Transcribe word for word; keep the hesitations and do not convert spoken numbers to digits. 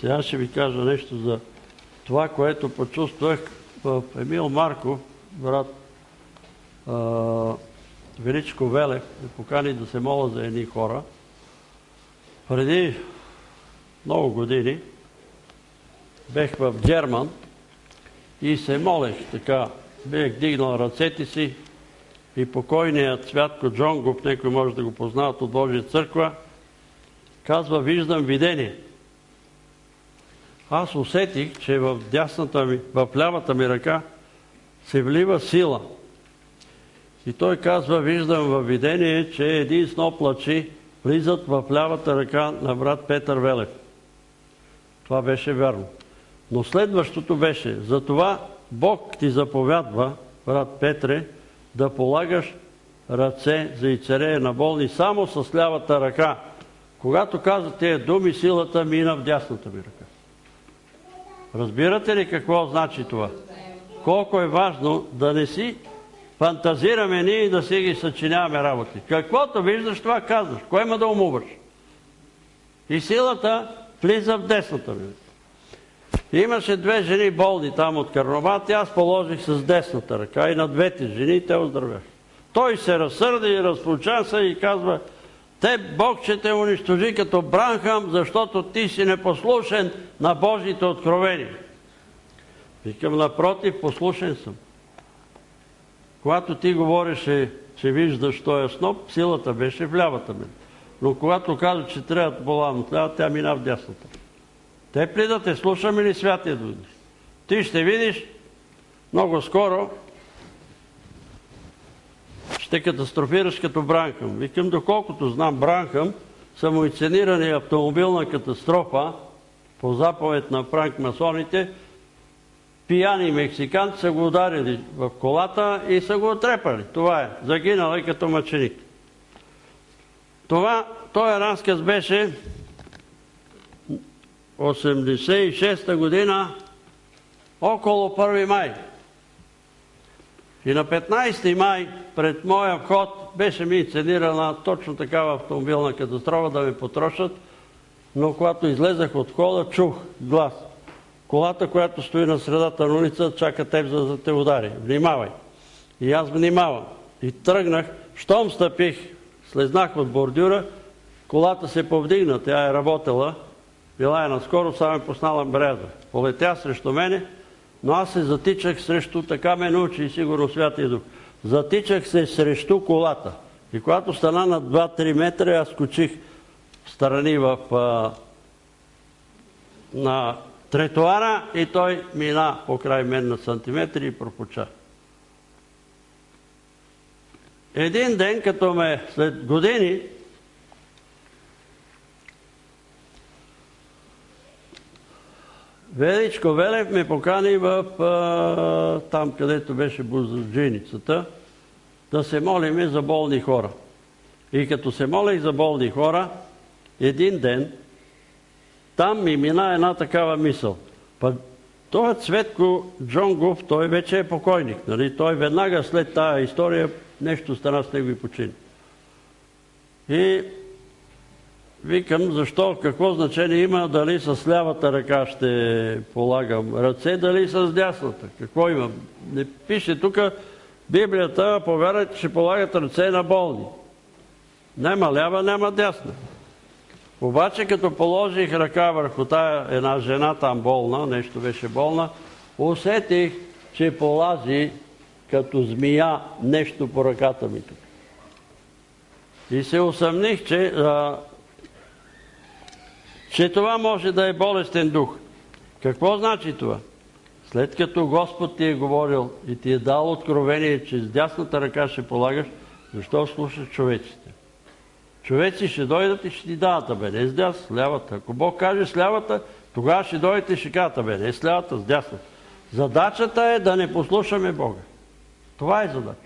Сега ще ви кажа нещо за това, което почувствах в Емил Марков, брат а, Величко Велев, ме покани да се моля за едни хора. Преди много години бех в Герман и се молех така. Бех дигнал ръцете си и покойният Цвятко Джонгов, некой може да го познават от Божия църква, казва: виждам видение. Аз усетих, че в дясната ми, в лявата ми ръка се влива сила. И той казва: виждам във видение, че един сноп лъчи влизат в лявата ръка на брат Петър Велев. Това беше вярно. Но следващото беше: затова Бог ти заповядва, брат Петре, да полагаш ръце за ицерея на болни само с лявата ръка. Когато каза тези думи, силата мина в дясната ми ръка. Разбирате ли какво значи това? Колко е важно да не си фантазираме ние и да си ги съчиняваме работи. Каквото виждаш, това казваш. Кой има да умуваш? И силата влиза в десната ми. Имаше две жени болни там от Карнобат и аз положих с десната ръка и на двете жени те оздравяха. Той се разсърди и разпочаса и казва: те Бог ще те унищожи като Бранхам, защото ти си непослушен на Божите откровения. Викам: напротив, послушен съм. Когато ти говореше, че виждаш този сноп, силата беше в лявата ми. Но когато каза, че трябва да болам от лява, тя мина в дясната. Те при да те слушаме ли Святия Дух? Ти ще видиш много скоро ще катастрофираш като Бранхам. Викам: доколкото знам Бранхам, самоинсценирана автомобилна катастрофа по заповед на франкмасоните, пияни мексиканци са го ударили в колата и са го отрепали. Това е. Загинал е като мъченик. Това, този разказ беше осемдесет и шеста година, около първи май. И на петнайсети май пред моя вход беше ми инсценирана точно такава автомобилна катастрофа да ме потрошат, но когато излезах от входа, чух глас: колата, която стои на средата на улица, чака теб, за да те удари. Внимавай! И аз внимавам. И тръгнах. Щом стъпих, слезнах от бордюра, колата се повдигна. Тя е работела. Била е наскоро, само е поснала бреза. Полетя срещу мене, но аз се затичах срещу, така ме научи и сигурно Святия Дух. Затичах се срещу колата. И когато стана на два-три метра, аз скочих страни в, а, на тротоара и той мина покрай мен на сантиметри и пропуча. Един ден, като ме след години Величко Велев ме покани в а, там, където беше бузаджийницата, да се молиме за болни хора. И като се молих за болни хора, един ден там ми мина една такава мисъл. Па този Цветко Джонгов, той вече е покойник. Нали? Той веднага след тая история нещо стана с него и почини. И викам: защо, какво значение има дали с лявата ръка ще полагам ръце, дали с дясната? Какво има? Не пише тук Библията, повярвайте, че полагат ръце на болни. Няма лява, няма дясна. Обаче, като положих ръка върху тая една жена там болна, нещо беше болна, усетих, че полази като змия нещо по ръката ми тук. И се усъмних, че, а, че това може да е болестен дух. Какво значи това? След като Господ ти е говорил и ти е дал откровение, че с дясната ръка ще полагаш, защо слушаш човеците? Човеци ще дойдат и ще ти дадат: бе, не с дяс, с лявата. Ако Бог каже с лявата, тогава ще дойдете и ще кажат: бе, не с лявата, с дясната. Задачата е да не послушаме Бога. Това е задача.